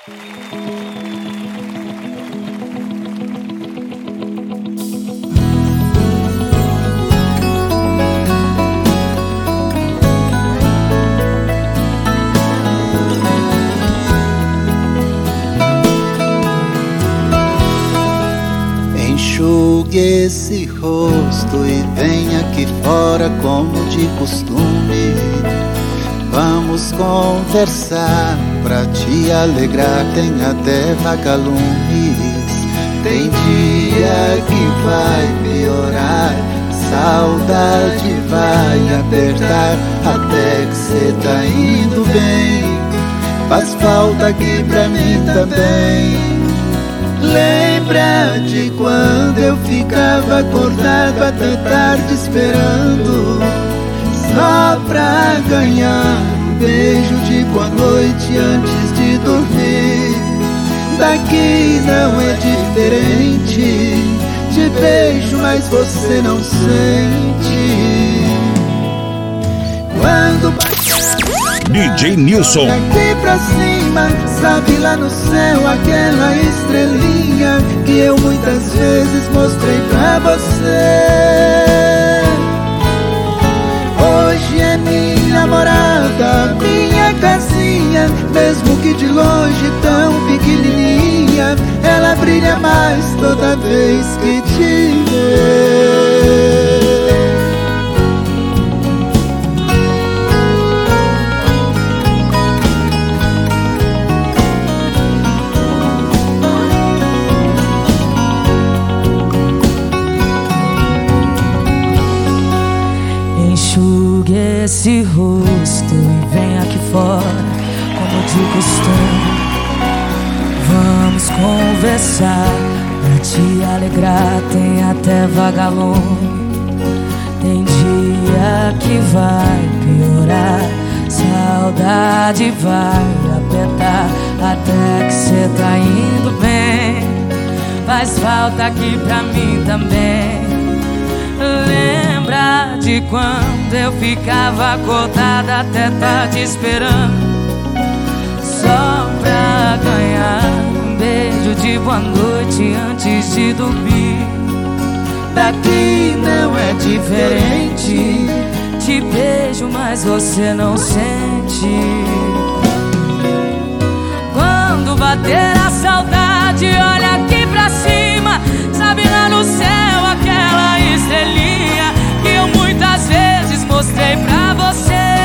Enxugue esse rosto e vem aqui fora como de costume. Vamos conversar pra te alegrar, tem até vagalumes. Tem dia que vai piorar, saudade vai apertar, até que cê tá indo bem. Faz falta aqui pra mim também. Lembra de quando eu ficava acordado até tarde esperando, só pra ganhar um beijo de boa noite antes de dormir. Daqui não é diferente, te beijo mas você não sente. Quando DJ Nilson. Daqui pra cima, sabe lá no céu aquela estrelinha que eu muitas vezes mostrei pra você. Hoje é minha morada, minha casinha, mesmo que de longe tão pequenininha, ela brilha mais toda vez que te vê. Enxugue esse rosto e vem aqui fora, como de costume. Vamos conversar pra te alegrar, tem até vagalume. Tem dia que vai piorar, saudade vai apertar, até que cê tá indo bem. Faz falta aqui pra mim também. Lembra de quando eu ficava acordada até tarde esperando, só pra ganhar um beijo de boa noite antes de dormir. Daqui não é diferente, te beijo mas você não sente. Quando bater a saudade, olha aqui pra cima, sabe lá no céu aquela estrelinha que eu muitas vezes mostrei pra você.